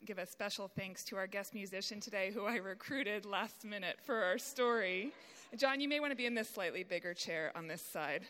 give a special thanks to our guest musician today, who I recruited last minute for our story. John, you may want to be in this slightly bigger chair on this side.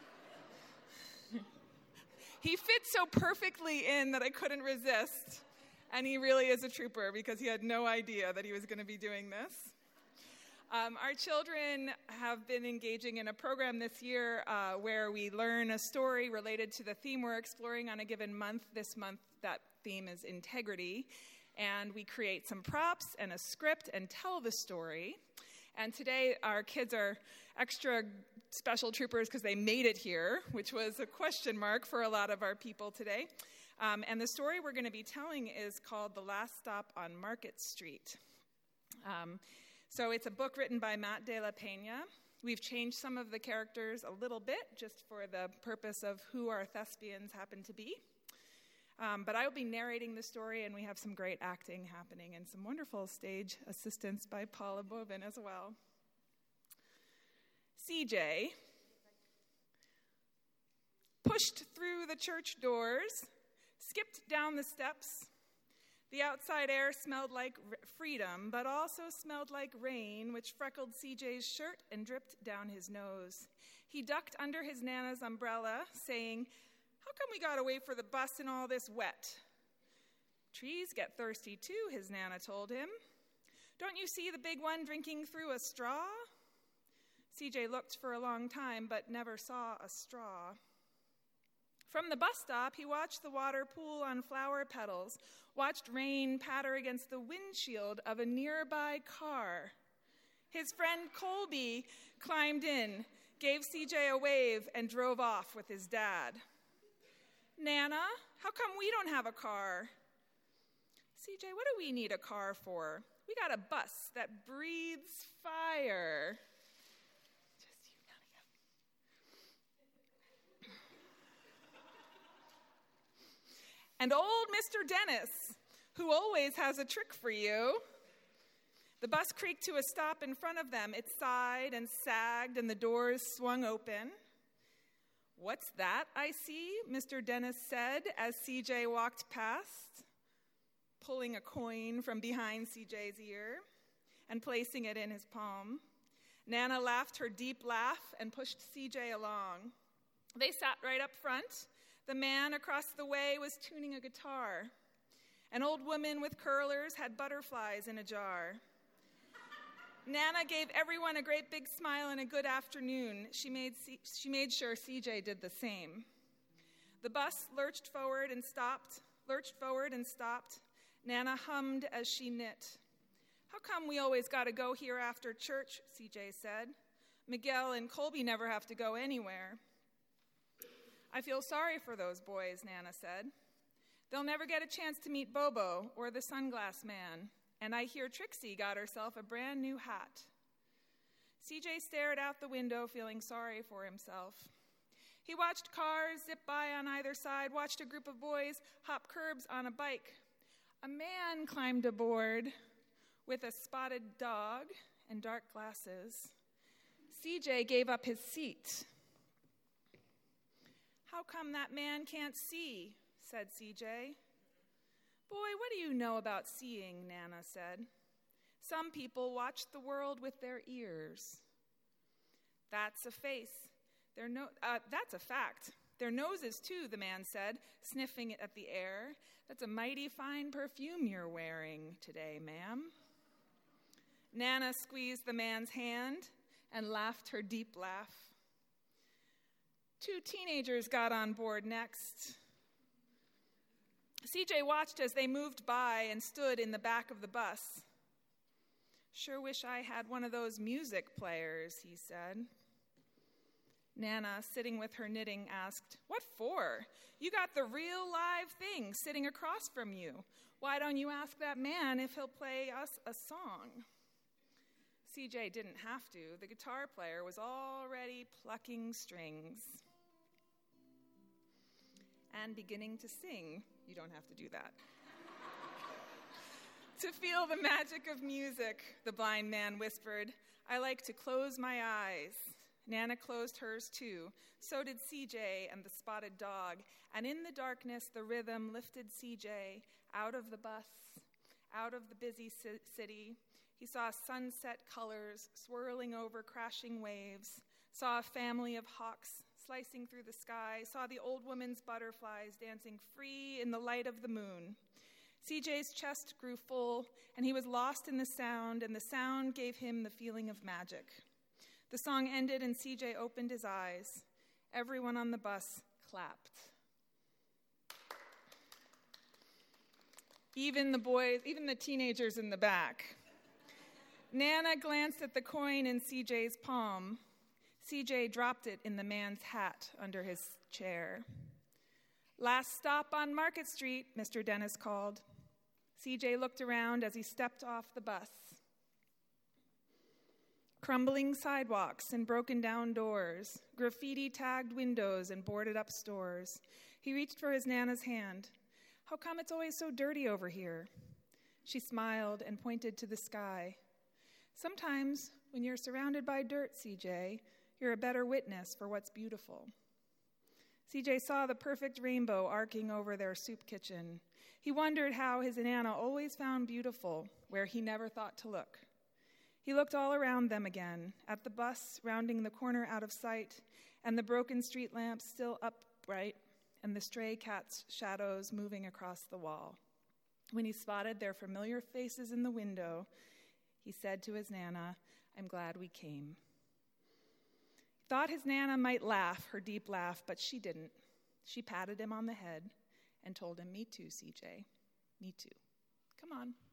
He fits so perfectly in that I couldn't resist. And he really is a trooper because he had no idea that he was going to be doing this. Our children have been engaging in a program this year where we learn a story related to the theme we're exploring on a given month. This month, that theme is integrity. And we create some props and a script and tell the story. And today, our kids are extra special troopers because they made it here, which was a question mark for a lot of our people today. And the story we're going to be telling is called The Last Stop on Market Street. So it's a book written by Matt de la Peña. We've changed some of the characters a little bit just for the purpose of who our thespians happen to be. But I will be narrating the story, and we have some great acting happening and some wonderful stage assistance by Paula Bovin as well. CJ pushed through the church doors, skipped down the steps. The outside air smelled like freedom, but also smelled like rain, which freckled CJ's shirt and dripped down his nose. He ducked under his Nana's umbrella, saying, "How come we gotta wait for the bus in all this wet?" "Trees get thirsty too," his Nana told him. "Don't you see the big one drinking through a straw?" CJ looked for a long time, but never saw a straw. From the bus stop, he watched the water pool on flower petals, watched rain patter against the windshield of a nearby car. His friend Colby climbed in, gave CJ a wave, and drove off with his dad. "Nana, how come we don't have a car?" "CJ, what do we need a car for? We got a bus that breathes fire." "And old Mr. Dennis, who always has a trick for you." The bus creaked to a stop in front of them. It sighed and sagged, and the doors swung open. "What's that I see?" Mr. Dennis said as CJ walked past, pulling a coin from behind CJ's ear and placing it in his palm. Nana laughed her deep laugh and pushed CJ along. They sat right up front. The man across the way was tuning a guitar. An old woman with curlers had butterflies in a jar. Nana gave everyone a great big smile and a good afternoon. She made sure CJ did the same. The bus lurched forward and stopped. Nana hummed as she knit. "How come we always got to go here after church?" CJ said. "Miguel and Colby never have to go anywhere." "I feel sorry for those boys," Nana said. "They'll never get a chance to meet Bobo or the sunglass man. And I hear Trixie got herself a brand new hat." CJ stared out the window, feeling sorry for himself. He watched cars zip by on either side, watched a group of boys hop curbs on a bike. A man climbed aboard with a spotted dog and dark glasses. CJ gave up his seat. "How come that man can't see?" said CJ. "Boy, what do you know about seeing?" Nana said. "Some people watch the world with their ears." "That's a face. That's a fact. Their noses, too," the man said, sniffing at the air. "That's a mighty fine perfume you're wearing today, ma'am." Nana squeezed the man's hand and laughed her deep laugh. Two teenagers got on board next. CJ watched as they moved by and stood in the back of the bus. "Sure wish I had one of those music players," he said. Nana, sitting with her knitting, asked, "What for? You got the real live thing sitting across from you. Why don't you ask that man if he'll play us a song?" CJ didn't have to. The guitar player was already plucking strings and beginning to sing. You don't have to do that. "To feel the magic of music," the blind man whispered, "I like to close my eyes." Nana closed hers too. So did CJ and the spotted dog. And in the darkness, the rhythm lifted CJ out of the bus Out of the busy city, he saw sunset colors swirling over crashing waves, saw a family of hawks slicing through the sky, saw the old woman's butterflies dancing free in the light of the moon. CJ's chest grew full, and he was lost in the sound, and the sound gave him the feeling of magic. The song ended, and CJ opened his eyes. Everyone on the bus clapped. Even the teenagers in the back. Nana glanced at the coin in CJ's palm. CJ dropped it in the man's hat under his chair. "Last stop on Market Street," Mr. Dennis called. CJ looked around as he stepped off the bus. Crumbling sidewalks and broken down doors, graffiti-tagged windows and boarded-up stores. He reached for his Nana's hand. "How come it's always so dirty over here?" She smiled and pointed to the sky. "Sometimes, when you're surrounded by dirt, CJ, you're a better witness for what's beautiful." CJ saw the perfect rainbow arcing over their soup kitchen. He wondered how his Nana always found beautiful where he never thought to look. He looked all around them again, at the bus rounding the corner out of sight, and the broken street lamps still upright, and the stray cats' shadows moving across the wall. When he spotted their familiar faces in the window, he said to his Nana, "I'm glad we came." He thought his Nana might laugh, her deep laugh, but she didn't. She patted him on the head and told him, "Me too, CJ. Me too. Come on."